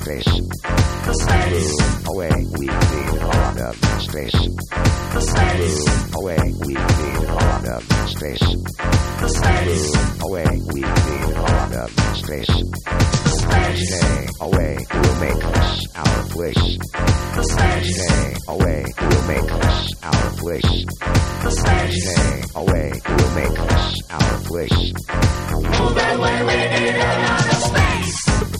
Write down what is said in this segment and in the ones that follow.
space. Move away, we need a lot of space. Move away, we need a lot of space. Move away, we need a lot of space. Stay away, we'll make this our place. Stay away, we'll make this our place. Stay away, we'll make this our place. Move away, we need a lot of space.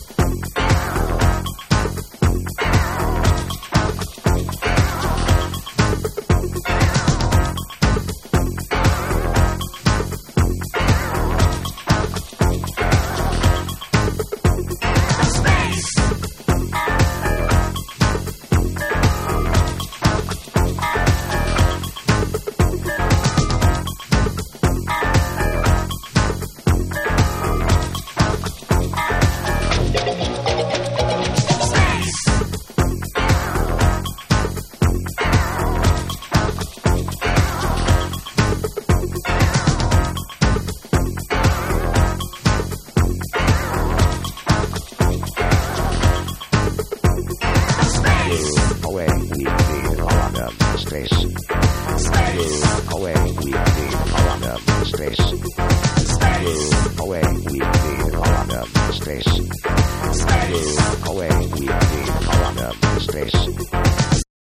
Away, we need a lot of space. Move away, we need a lot of space. Move away, we need a lot of space. Move away, we need a lot of space.